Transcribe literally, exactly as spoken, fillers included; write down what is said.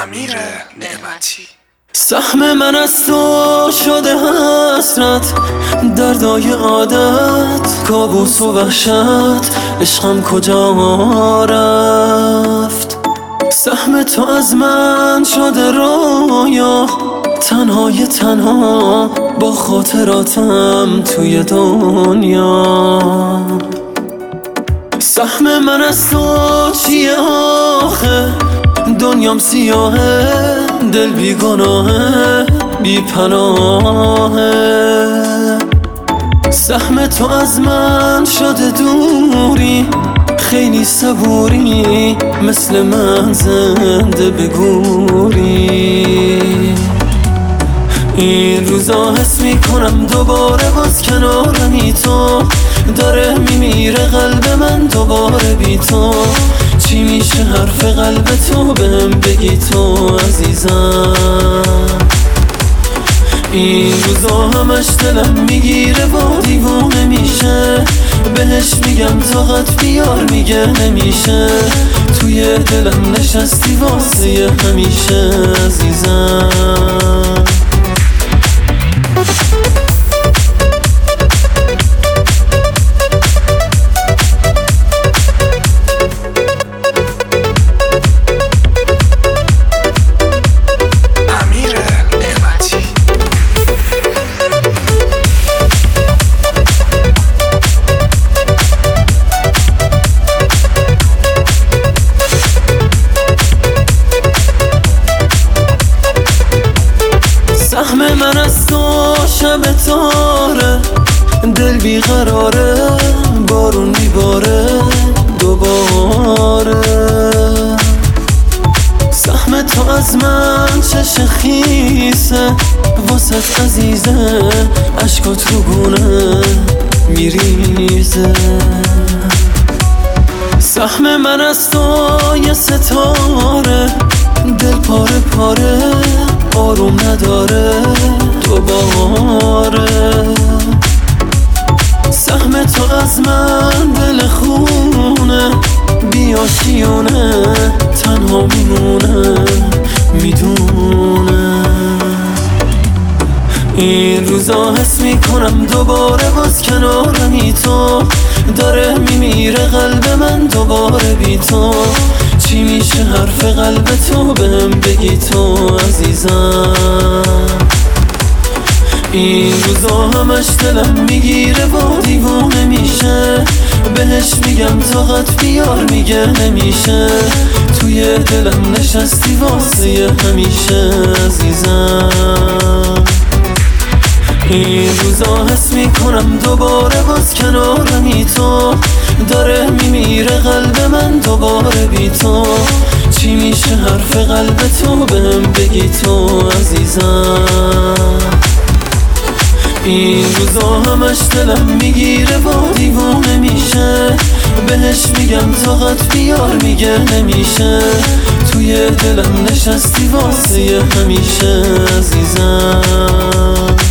امیر نعمتی. سهم من از تو شده حسرت، دردای عادت، کابوس و وحشت، عشقم کجا رفت؟ سهم تو از من شده رویا، تنهای تنها با خاطراتم توی دنیا. سهم من از تو چیه آخه؟ دنیام سیاهه، دل بی گناهه، بی پناهه. سهم تو از من شده دوری، خیلی صبوری، مثل من زنده بگوری. این روزا حس میکنم دوباره باز کنارمی تو، داره میمیره قلب من دوباره بی تو. چی میشه حرف قلب تو بهم بگی تو عزیزم؟ این روزا همش دلم میگیره و دیوونه میشه، بهش میگم طاقت بیار میگه نمیشه. توی دلم نشستی واسه همیشه عزیزم. سهم من از تو شب تاره، دل بیقراره، بارون میباره دوباره. سهم تو از من چش خیسه، واسط عزیزه، عشقات رو گونه میریزه. سهم من از تو یه ستاره، دل پاره پاره، آروم نداره دوباره. سهم تو از من دل خونه، بیاشیونه، تنها میمونه میدونه. این روزا حس میکنم دوباره باز کنارمی تو، داره میمیره قلب من دوباره بی تو. چی میشه حرف قلب تو بهم بگی تو عزیزم؟ این روزا همش دلم میگیره و دیوونه میشه، بهش میگم طاقت بیار میگه نمیشه. توی دلم نشستی واسه همیشه عزیزم. این روزا حس میکنم دوباره باز کنارمی تو، داره میمیره قلب من دوباره بی تو. چی میشه حرف قلب تو بهم بگی تو عزیزم؟ این روزا همش دلم میگیره و دیوونه میشه، بهش میگم طاقت بیار میگه نمیشه. توی دلم نشستی واسه همیشه عزیزم.